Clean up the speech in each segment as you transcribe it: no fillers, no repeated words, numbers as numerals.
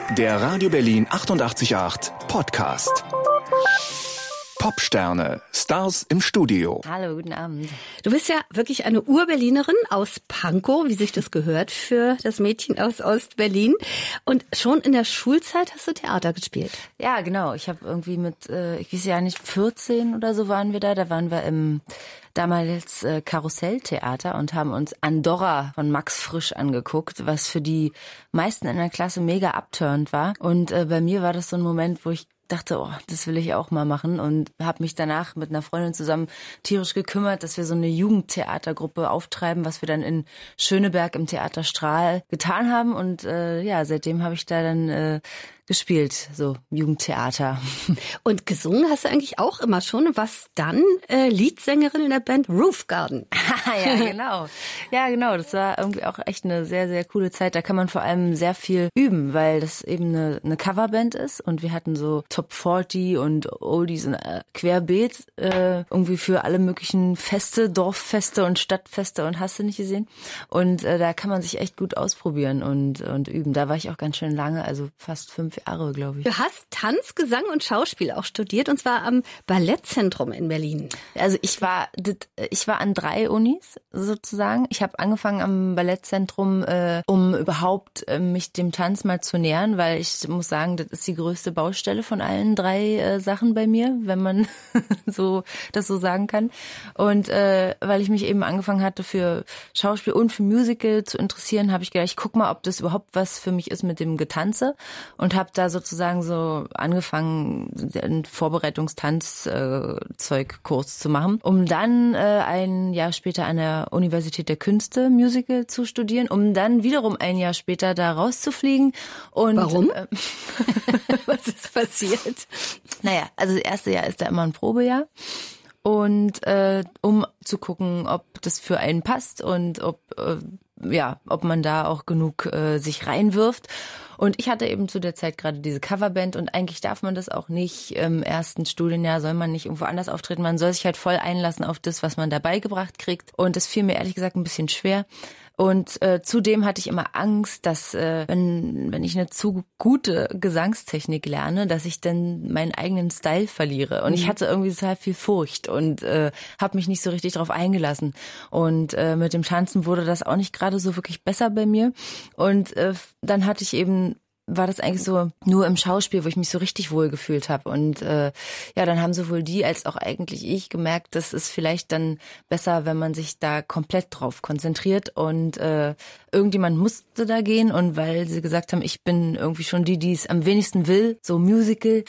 Der Radio Berlin 88.8 Podcast. Popsterne, Stars im Studio. Hallo, guten Abend. Du bist ja wirklich eine Ur-Berlinerin aus Pankow, wie sich das gehört für das Mädchen aus Ost-Berlin. Und schon in der Schulzeit hast du Theater gespielt. Ja, genau. Ich habe irgendwie mit, ich weiß ja nicht, 14 oder so waren wir da. Da waren wir im damals Karusselltheater und haben uns Andorra von Max Frisch angeguckt, was für die meisten in der Klasse mega abturnt war. Und bei mir war das so ein Moment, wo ich dachte, oh, das will ich auch mal machen, und habe mich danach mit einer Freundin zusammen tierisch gekümmert, dass wir so eine Jugendtheatergruppe auftreiben, was wir dann in Schöneberg im Theater Strahl getan haben, und ja, seitdem habe ich da dann gespielt, so Jugendtheater. Und gesungen hast du eigentlich auch immer schon. Was dann? Leadsängerin in der Band Roof Garden. Ja, genau. Ja, genau. Das war irgendwie auch echt eine sehr, sehr coole Zeit. Da kann man vor allem sehr viel üben, weil das eben eine Coverband ist, und wir hatten so Top 40 und Oldies und Querbeet irgendwie für alle möglichen Feste, Dorffeste und Stadtfeste, und hast du nicht gesehen. Und da kann man sich echt gut ausprobieren und üben. Da war ich auch ganz schön lange, also fast 5 Jahre, glaube ich. Du hast Tanz, Gesang und Schauspiel auch studiert, und zwar am Ballettzentrum in Berlin. Also ich war an 3 Unis sozusagen. Ich habe angefangen am Ballettzentrum, um überhaupt mich dem Tanz mal zu nähern, weil ich muss sagen, das ist die größte Baustelle von allen 3 Sachen bei mir, wenn man das so sagen kann. Und weil ich mich eben angefangen hatte, für Schauspiel und für Musical zu interessieren, habe ich gedacht, ich guck mal, ob das überhaupt was für mich ist mit dem Getanze, und habe da sozusagen so angefangen, einen Vorbereitungstanzzeukkurs zu machen, um dann ein Jahr später an der Universität der Künste Musical zu studieren, um dann wiederum ein Jahr später da rauszufliegen. Und warum? Was ist passiert? Naja, also das erste Jahr ist da immer ein Probejahr. Und um zu gucken, ob das für einen passt und ob man da auch genug sich reinwirft. Und ich hatte eben zu der Zeit gerade diese Coverband, und eigentlich darf man das auch nicht im ersten Studienjahr, soll man nicht irgendwo anders auftreten. Man soll sich halt voll einlassen auf das, was man da beigebracht kriegt. Und das fiel mir ehrlich gesagt ein bisschen schwer. Und zudem hatte ich immer Angst, dass wenn ich eine zu gute Gesangstechnik lerne, dass ich dann meinen eigenen Style verliere. Und ich hatte irgendwie total viel Furcht und habe mich nicht so richtig drauf eingelassen. Und mit dem Tanzen wurde das auch nicht gerade so wirklich besser bei mir. Und dann war das eigentlich so nur im Schauspiel, wo ich mich so richtig wohl gefühlt habe. Und dann haben sowohl die als auch eigentlich ich gemerkt, das ist vielleicht dann besser, wenn man sich da komplett drauf konzentriert. Und irgendjemand musste da gehen, und weil sie gesagt haben, ich bin irgendwie schon die es am wenigsten will, so Musical.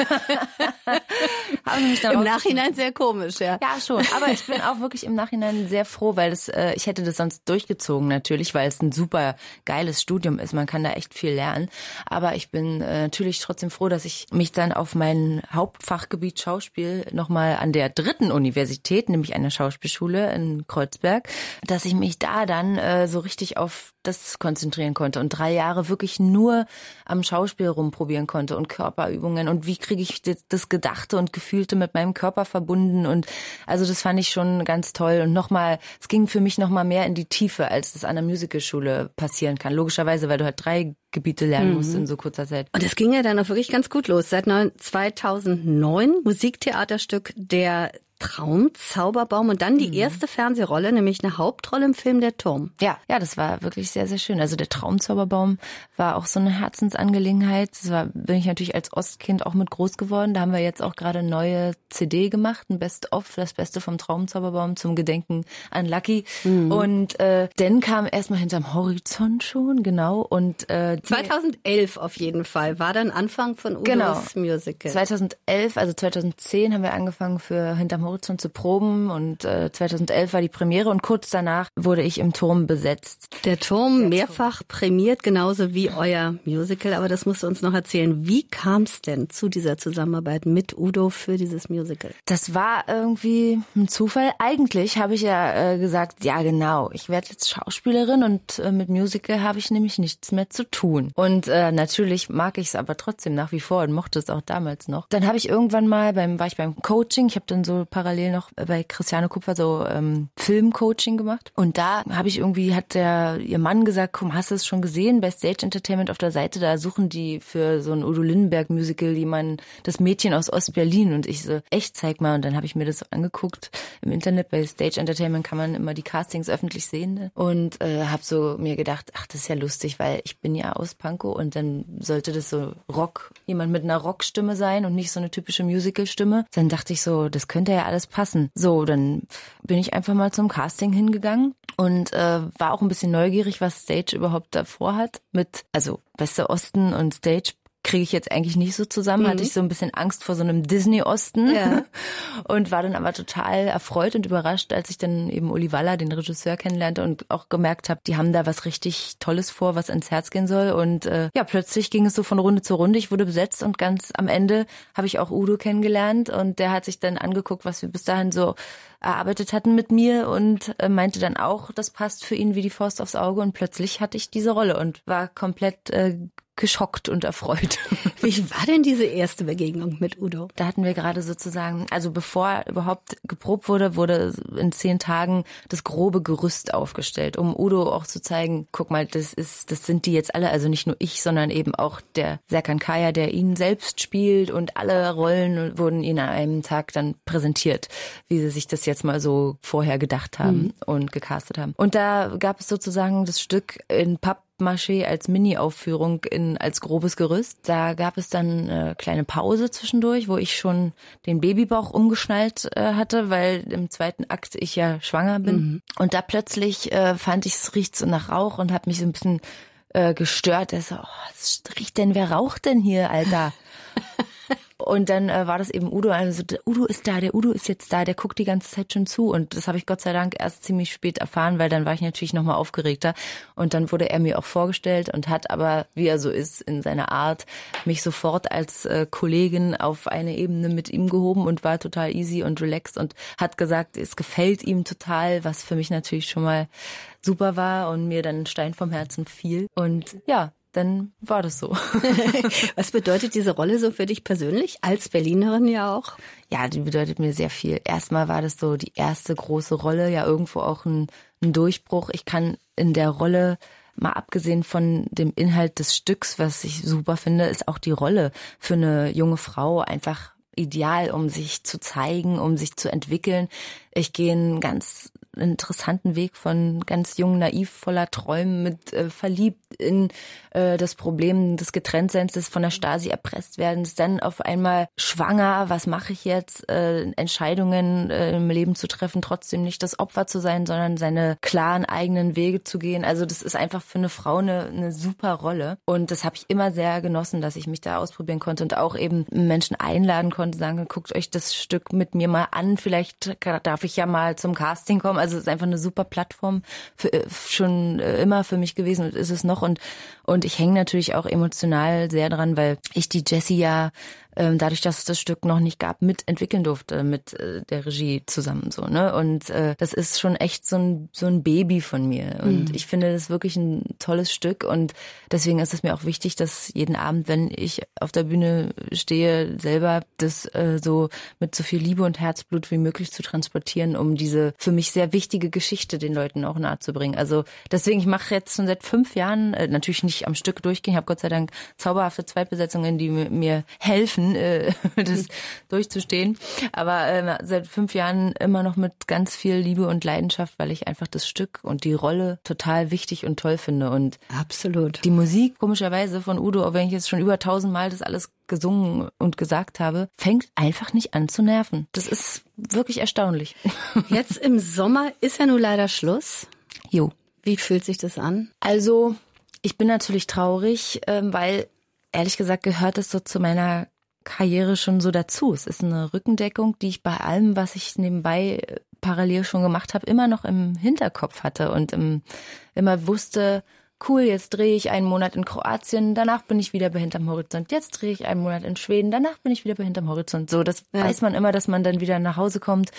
Im Nachhinein sehr komisch, ja. Ja, schon. Aber ich bin auch wirklich im Nachhinein sehr froh, weil ich hätte das sonst durchgezogen natürlich, weil es ein super geiles Studium ist. Man kann da echt viel lernen. Aber ich bin natürlich trotzdem froh, dass ich mich dann auf mein Hauptfachgebiet Schauspiel nochmal an der 3. Universität, nämlich an der Schauspielschule in Kreuzberg, dass ich mich da dann so richtig auf das konzentrieren konnte und 3 Jahre wirklich nur am Schauspiel rumprobieren konnte und Körperübungen und wie kriege ich das Gedachte und Gefühlte mit meinem Körper verbunden, und also das fand ich schon ganz toll, und es ging für mich nochmal mehr in die Tiefe, als das an der Musicalschule passieren kann, logischerweise, weil du halt 3 Gebiete lernen musst in so kurzer Zeit. Und das ging ja dann auch wirklich ganz gut los. Seit 2009 Musiktheaterstück Der Traumzauberbaum, und dann die erste Fernsehrolle, nämlich eine Hauptrolle im Film Der Turm. Ja, das war wirklich sehr, sehr schön. Also Der Traumzauberbaum war auch so eine Herzensangelegenheit. Bin ich natürlich als Ostkind auch mit groß geworden. Da haben wir jetzt auch gerade eine neue CD gemacht, ein Best-of, das Beste vom Traumzauberbaum zum Gedenken an Lucky. Und dann kam erstmal Hinterm Horizont schon, genau. Und 2011 auf jeden Fall war dann Anfang von Udos Musical. 2011, also 2010 haben wir angefangen für Hinterm Horizont zu proben, und 2011 war die Premiere, und kurz danach wurde ich im Turm besetzt. Der Turm mehrfach prämiert, genauso wie euer Musical, aber das musst du uns noch erzählen. Wie kam es denn zu dieser Zusammenarbeit mit Udo für dieses Musical? Das war irgendwie ein Zufall. Eigentlich habe ich ja gesagt, ja genau, ich werde jetzt Schauspielerin, und mit Musical habe ich nämlich nichts mehr zu tun. Und natürlich mag ich es aber trotzdem nach wie vor und mochte es auch damals noch. Dann habe ich irgendwann mal war ich beim Coaching, ich habe dann so parallel noch bei Christiane Kupfer so Filmcoaching gemacht. Und da habe ich irgendwie, hat ihr Mann gesagt, komm, hast du es schon gesehen? Bei Stage Entertainment auf der Seite, da suchen die für so ein Udo Lindenberg-Musical das Mädchen aus Ostberlin. Und ich so, echt, zeig mal. Und dann habe ich mir das so angeguckt im Internet. Bei Stage Entertainment kann man immer die Castings öffentlich sehen. Ne? Und habe so mir gedacht, ach, das ist ja lustig, weil ich bin ja aus Pankow und dann sollte das so jemand mit einer Rockstimme sein und nicht so eine typische Musicalstimme. Dann dachte ich so, das könnte ja alles passen. So, dann bin ich einfach mal zum Casting hingegangen und war auch ein bisschen neugierig, was Stage überhaupt davor hat. Also Beste Osten und Stage kriege ich jetzt eigentlich nicht so zusammen, hatte ich so ein bisschen Angst vor so einem Disney-Osten und war dann aber total erfreut und überrascht, als ich dann eben Uli Waller, den Regisseur, kennenlernte und auch gemerkt habe, die haben da was richtig Tolles vor, was ans Herz gehen soll und plötzlich ging es so von Runde zu Runde, ich wurde besetzt und ganz am Ende habe ich auch Udo kennengelernt und der hat sich dann angeguckt, was wir bis dahin so erarbeitet hatten mit mir und meinte dann auch, das passt für ihn wie die Faust aufs Auge und plötzlich hatte ich diese Rolle und war komplett geschockt und erfreut. Wie war denn diese erste Begegnung mit Udo? Da hatten wir gerade sozusagen, also bevor überhaupt geprobt wurde in 10 Tagen das grobe Gerüst aufgestellt, um Udo auch zu zeigen, guck mal, das sind die jetzt alle, also nicht nur ich, sondern eben auch der Serkan Kaya, der ihn selbst spielt und alle Rollen wurden ihnen an einem Tag dann präsentiert, wie sie sich das jetzt mal so vorher gedacht haben und gecastet haben. Und da gab es sozusagen das Stück in Pappmaché als Mini-Aufführung als grobes Gerüst. Da gab es dann eine kleine Pause zwischendurch, wo ich schon den Babybauch umgeschnallt hatte, weil im zweiten Akt ich ja schwanger bin. Und da plötzlich fand ich, es riecht so nach Rauch und habe mich so ein bisschen gestört. So, was riecht denn, wer raucht denn hier, Alter? Und dann war das eben Udo, also der Udo ist da, der Udo ist jetzt da, der guckt die ganze Zeit schon zu und das habe ich Gott sei Dank erst ziemlich spät erfahren, weil dann war ich natürlich nochmal aufgeregter und dann wurde er mir auch vorgestellt und hat aber, wie er so ist in seiner Art, mich sofort als Kollegin auf eine Ebene mit ihm gehoben und war total easy und relaxed und hat gesagt, es gefällt ihm total, was für mich natürlich schon mal super war und mir dann ein Stein vom Herzen fiel und ja, dann war das so. Was bedeutet diese Rolle so für dich persönlich, als Berlinerin ja auch? Ja, die bedeutet mir sehr viel. Erstmal war das so die erste große Rolle, ja irgendwo auch ein Durchbruch. Ich kann in der Rolle, mal abgesehen von dem Inhalt des Stücks, was ich super finde, ist auch die Rolle für eine junge Frau einfach ideal, um sich zu zeigen, um sich zu entwickeln. Ich gehe einen ganz interessanten Weg von ganz jung, naiv, voller Träumen, mit verliebt in das Problem des Getrenntseins, des von der Stasi erpresst werdens, dann auf einmal schwanger, was mache ich jetzt, Entscheidungen im Leben zu treffen, trotzdem nicht das Opfer zu sein, sondern seine klaren eigenen Wege zu gehen. Also das ist einfach für eine Frau eine super Rolle und das habe ich immer sehr genossen, dass ich mich da ausprobieren konnte und auch eben Menschen einladen konnte, sagen, guckt euch das Stück mit mir mal an, vielleicht darf ich ja mal zum Casting kommen. Also es ist einfach eine super Plattform schon immer für mich gewesen und ist es noch und ich hänge natürlich auch emotional sehr dran, weil ich die Jessie ja dadurch, dass es das Stück noch nicht gab, mitentwickeln durfte mit der Regie zusammen so, ne? Und das ist schon echt so ein Baby von mir und ich finde das wirklich ein tolles Stück und deswegen ist es mir auch wichtig, dass jeden Abend, wenn ich auf der Bühne stehe, selber das so mit so viel Liebe und Herzblut wie möglich zu transportieren, um diese für mich sehr wichtige Geschichte den Leuten auch nahe zu bringen. Also deswegen, ich mache jetzt schon seit 5 Jahren, natürlich nicht am Stück durchgehen, ich habe Gott sei Dank zauberhafte Zweitbesetzungen, die mir helfen, das durchzustehen. Aber seit 5 Jahren immer noch mit ganz viel Liebe und Leidenschaft, weil ich einfach das Stück und die Rolle total wichtig und toll finde. Und absolut. Die Musik, komischerweise von Udo, auch wenn ich jetzt schon über 1000 Mal das alles gesungen und gesagt habe, fängt einfach nicht an zu nerven. Das ist wirklich erstaunlich. Jetzt im Sommer ist ja nun leider Schluss. Jo. Wie fühlt sich das an? Also, ich bin natürlich traurig, weil ehrlich gesagt gehört es so zu meiner Karriere schon so dazu. Es ist eine Rückendeckung, die ich bei allem, was ich nebenbei parallel schon gemacht habe, immer noch im Hinterkopf hatte und immer wusste, cool, jetzt drehe ich einen Monat in Kroatien, danach bin ich wieder bei Hinterm Horizont, jetzt drehe ich einen Monat in Schweden, danach bin ich wieder bei Hinterm Horizont. So, das weiß man immer, dass man dann wieder nach Hause kommt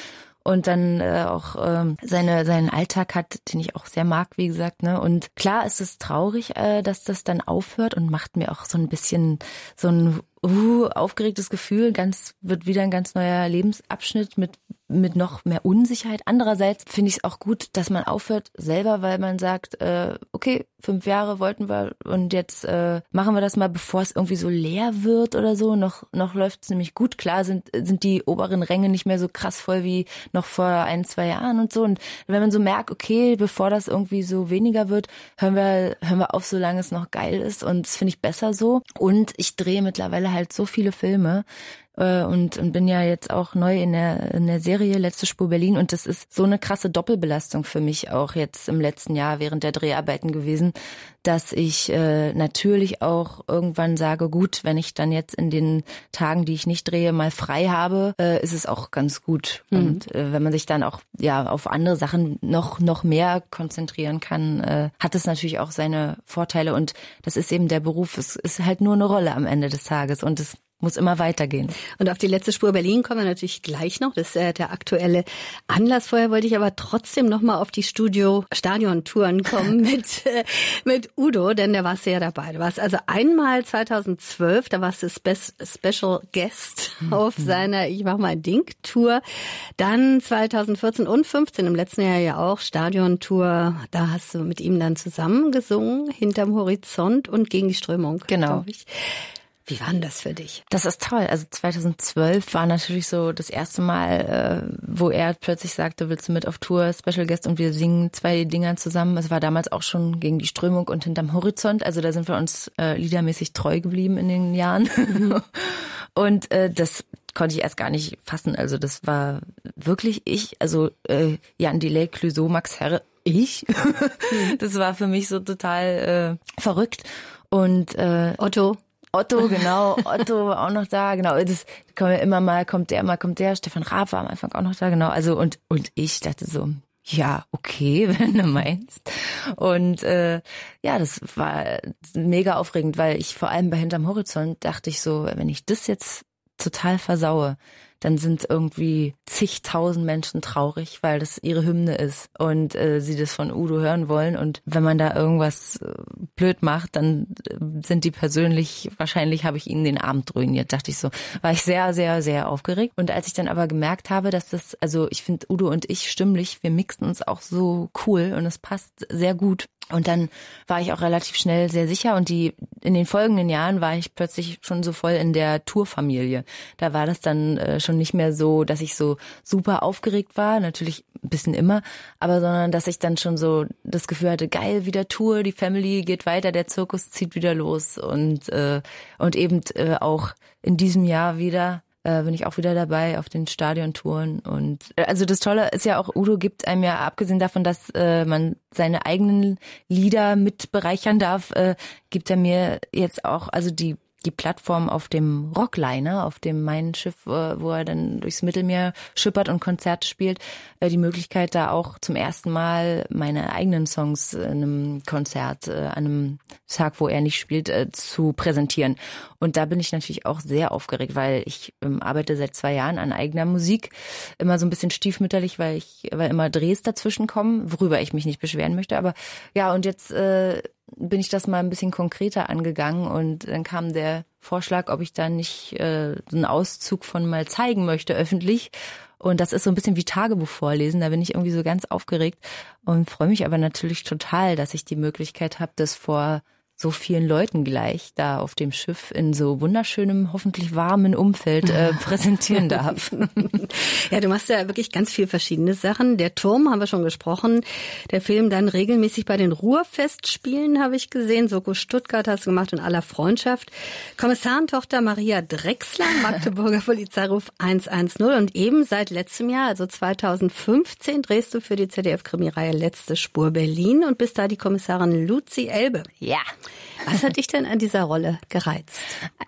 und dann auch seinen Alltag hat, den ich auch sehr mag, wie gesagt, ne? Und klar ist es traurig, dass das dann aufhört und macht mir auch so ein bisschen so ein aufgeregtes Gefühl, wird wieder ein ganz neuer Lebensabschnitt mit noch mehr Unsicherheit. Andererseits finde ich es auch gut, dass man aufhört selber, weil man sagt, okay, 5 Jahre wollten wir und jetzt machen wir das mal, bevor es irgendwie so leer wird oder so. Noch läuft es nämlich gut. Klar sind die oberen Ränge nicht mehr so krass voll wie noch vor 1, 2 Jahren und so. Und wenn man so merkt, okay, bevor das irgendwie so weniger wird, hören wir auf, solange es noch geil ist. Und das finde ich besser so. Und ich drehe mittlerweile halt so viele Filme, und bin ja jetzt auch neu in der Serie Letzte Spur Berlin und das ist so eine krasse Doppelbelastung für mich auch jetzt im letzten Jahr während der Dreharbeiten gewesen, dass ich natürlich auch irgendwann sage, gut, wenn ich dann jetzt in den Tagen, die ich nicht drehe, mal frei habe, ist es auch ganz gut. Und wenn man sich dann auch auf andere Sachen noch mehr konzentrieren kann, hat es natürlich auch seine Vorteile und das ist eben der Beruf. Es ist halt nur eine Rolle am Ende des Tages und es muss immer weitergehen. Und auf die Letzte Spur Berlin kommen wir natürlich gleich noch. Das ist der aktuelle Anlass. Vorher wollte ich aber trotzdem nochmal auf die Stadion-Touren kommen mit Udo, denn da warst du ja dabei. Du warst also einmal 2012, da warst du Special Guest auf seiner Ich mach mal Ding-Tour. Dann 2014 und 15 im letzten Jahr ja auch Stadion-Tour. Da hast du mit ihm dann zusammen gesungen, Hinterm Horizont und Gegen die Strömung. Genau. Wie war denn das für dich? Das ist toll. Also 2012 war natürlich so das erste Mal, wo er plötzlich sagte, willst du mit auf Tour, Special Guest und wir singen 2 Dinger zusammen. Es war damals auch schon Gegen die Strömung und Hinterm Horizont. Also da sind wir uns liedermäßig treu geblieben in den Jahren. Und das konnte ich erst gar nicht fassen. Also das war wirklich ich, also Jan Delay, Clouseau, Max Herre, ich. Das war für mich so total verrückt. Und Otto, genau, Otto war auch noch da, genau, das kommen ja immer mal, kommt der, Stefan Raab war am Anfang auch noch da, genau, also und ich dachte so, ja, okay, wenn du meinst. Und das war mega aufregend, weil ich vor allem bei Hinterm Horizont dachte ich so, wenn ich das jetzt total versaue, dann sind irgendwie zigtausend Menschen traurig, weil das ihre Hymne ist und sie das von Udo hören wollen. Und wenn man da irgendwas blöd macht, dann sind die persönlich, wahrscheinlich habe ich ihnen den Abend ruiniert, dachte ich so. War ich sehr, sehr, sehr aufgeregt. Und als ich dann aber gemerkt habe, dass das, also ich finde Udo und ich stimmlich, wir mixen uns auch so cool und es passt sehr gut. Und dann war ich auch relativ schnell sehr sicher und in den folgenden Jahren war ich plötzlich schon so voll in der Tourfamilie. Da war das dann schon nicht mehr so, dass ich so super aufgeregt war, natürlich ein bisschen immer, aber sondern dass ich dann schon so das Gefühl hatte, geil, wieder Tour, die Family geht weiter, der Zirkus zieht wieder los und eben auch in diesem Jahr wieder bin ich auch wieder dabei auf den Stadiontouren. Und also das Tolle ist ja auch, Udo gibt einem ja, abgesehen davon, dass man seine eigenen Lieder mit bereichern darf, gibt er mir jetzt auch, also die Plattform auf dem Rockliner, auf dem Mein Schiff, wo er dann durchs Mittelmeer schippert und Konzerte spielt, die Möglichkeit, da auch zum ersten Mal meine eigenen Songs in einem Konzert, an einem Tag, wo er nicht spielt, zu präsentieren. Und da bin ich natürlich auch sehr aufgeregt, weil ich arbeite seit 2 Jahren an eigener Musik, immer so ein bisschen stiefmütterlich, weil immer Drehs dazwischen kommen, worüber ich mich nicht beschweren möchte. Aber ja, und jetzt bin ich das mal ein bisschen konkreter angegangen und dann kam der Vorschlag, ob ich da nicht so einen Auszug von mal zeigen möchte öffentlich. Und das ist so ein bisschen wie Tagebuch vorlesen, da bin ich irgendwie so ganz aufgeregt und freue mich aber natürlich total, dass ich die Möglichkeit habe, das vor so vielen Leuten gleich da auf dem Schiff in so wunderschönem, hoffentlich warmen Umfeld präsentieren darf. Ja, du machst ja wirklich ganz viel verschiedene Sachen. Der Turm haben wir schon gesprochen. Der Film dann regelmäßig bei den Ruhrfestspielen habe ich gesehen. Soko Stuttgart hast du gemacht und Aller Freundschaft. Kommissarentochter Maria Drechsler, Magdeburger Polizeiruf 110. Und eben seit letztem Jahr, also 2015, drehst du für die ZDF-Krimireihe Letzte Spur Berlin und bist da die Kommissarin Luzi Elbe. Ja. Was hat dich denn an dieser Rolle gereizt?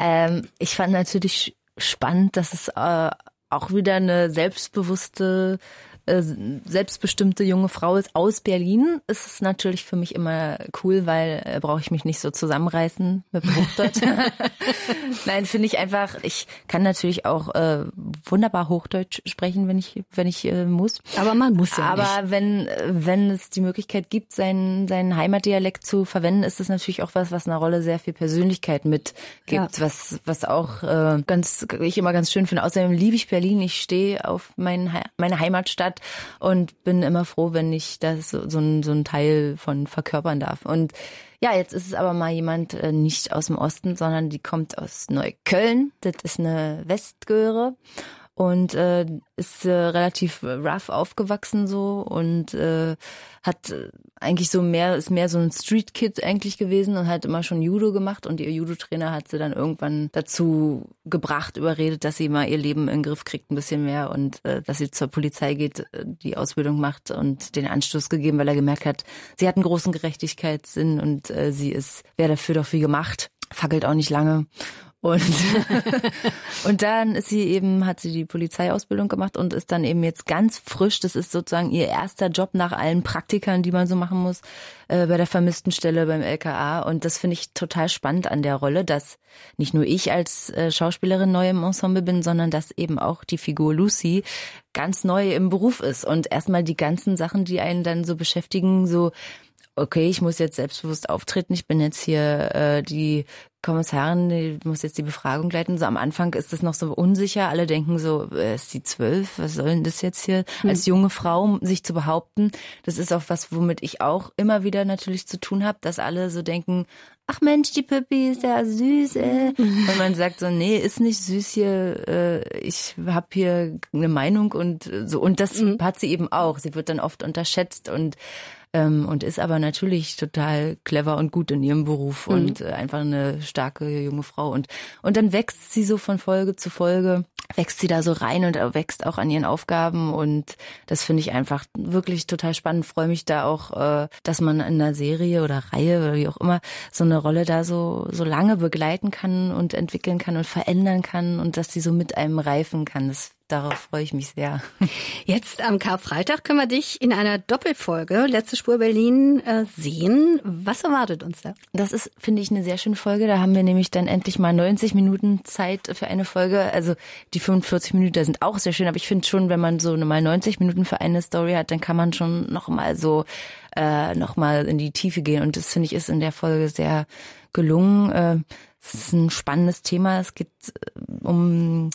Ich fand natürlich spannend, dass es auch wieder eine selbstbewusste selbstbestimmte junge Frau ist aus Berlin, ist es natürlich für mich immer cool, weil brauche ich mich nicht so zusammenreißen mit dem Hochdeutsch. Nein, finde ich einfach, ich kann natürlich auch wunderbar Hochdeutsch sprechen, wenn ich muss. Aber man muss ja nicht. Aber wenn es die Möglichkeit gibt, seinen Heimatdialekt zu verwenden, ist es natürlich auch was einer Rolle sehr viel Persönlichkeit mitgibt, was auch ich immer ganz schön finde. Außerdem liebe ich Berlin. Ich stehe auf meine Heimatstadt und bin immer froh, wenn ich das so ein Teil von verkörpern darf. Und ja, jetzt ist es aber mal jemand nicht aus dem Osten, sondern die kommt aus Neukölln. Das ist eine Westgöre. Und ist relativ rough aufgewachsen so und hat eigentlich ist mehr so ein Street Kid eigentlich gewesen und hat immer schon Judo gemacht und ihr Judo-Trainer hat sie dann irgendwann dazu überredet, dass sie mal ihr Leben in den Griff kriegt ein bisschen mehr und dass sie zur Polizei geht, die Ausbildung macht und den Anstoß gegeben, weil er gemerkt hat, sie hat einen großen Gerechtigkeitssinn und wäre dafür doch wie gemacht, fackelt auch nicht lange. Und dann hat sie die Polizeiausbildung gemacht und ist dann eben jetzt ganz frisch, das ist sozusagen ihr erster Job nach allen Praktikern, die man so machen muss, bei der Vermisstenstelle beim LKA. Und das finde ich total spannend an der Rolle, dass nicht nur ich als Schauspielerin neu im Ensemble bin, sondern dass eben auch die Figur Lucy ganz neu im Beruf ist und erstmal die ganzen Sachen, die einen dann so beschäftigen, so okay, ich muss jetzt selbstbewusst auftreten, ich bin jetzt hier die Kommissarin, die muss jetzt die Befragung leiten. So am Anfang ist das noch so unsicher. Alle denken so, ist die 12? Was soll denn das jetzt hier? Als junge Frau sich zu behaupten, das ist auch was, womit ich auch immer wieder natürlich zu tun habe, dass alle so denken, ach Mensch, die Pippi ist ja süß, Und man sagt so, nee, ist nicht süß hier, ich habe hier eine Meinung und so. Und das hat sie eben auch. Sie wird dann oft unterschätzt und ist aber natürlich total clever und gut in ihrem Beruf und einfach eine starke junge Frau. Und dann wächst sie so von Folge zu Folge, wächst sie da so rein und wächst auch an ihren Aufgaben. Und das finde ich einfach wirklich total spannend. Freue mich da auch, dass man in einer Serie oder Reihe oder wie auch immer so eine Rolle da so lange begleiten kann und entwickeln kann und verändern kann und dass sie so mit einem reifen kann. Darauf freue ich mich sehr. Jetzt am Karfreitag können wir dich in einer Doppelfolge Letzte Spur Berlin sehen. Was erwartet uns da? Das ist, finde ich, eine sehr schöne Folge. Da haben wir nämlich dann endlich mal 90 Minuten Zeit für eine Folge. Also die 45 Minuten sind auch sehr schön. Aber ich finde schon, wenn man so mal 90 Minuten für eine Story hat, dann kann man schon noch mal in die Tiefe gehen. Und das, finde ich, ist in der Folge sehr gelungen. Es ist ein spannendes Thema. Es geht um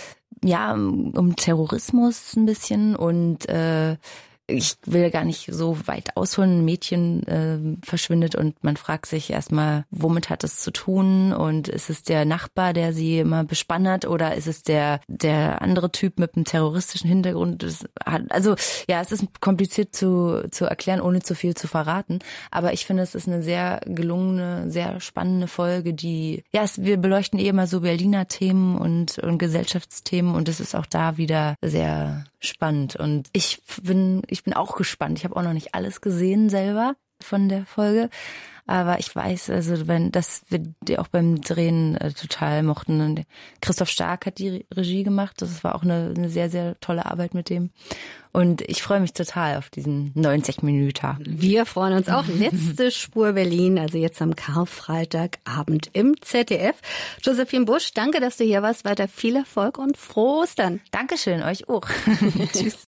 Terrorismus ein bisschen und ich will gar nicht so weit ausholen. Ein Mädchen verschwindet und man fragt sich erstmal, womit hat es zu tun und ist es der Nachbar, der sie immer bespannert oder ist es der andere Typ mit einem terroristischen Hintergrund? Es ist kompliziert zu erklären, ohne zu viel zu verraten. Aber ich finde, es ist eine sehr gelungene, sehr spannende Folge, wir beleuchten immer so Berliner Themen und Gesellschaftsthemen und es ist auch da wieder sehr spannend und ich bin auch gespannt. Ich habe auch noch nicht alles gesehen selber von der Folge, aber ich weiß, dass wir die auch beim Drehen total mochten. Und Christoph Stark hat die Regie gemacht. Das war auch eine sehr, sehr tolle Arbeit mit dem. Und ich freue mich total auf diesen 90 Minuten. Wir freuen uns auch. Letzte Spur Berlin, also jetzt am Karfreitagabend im ZDF. Josephine Busch, danke, dass du hier warst. Weiter viel Erfolg und frohe Ostern. Dankeschön, euch auch. Tschüss.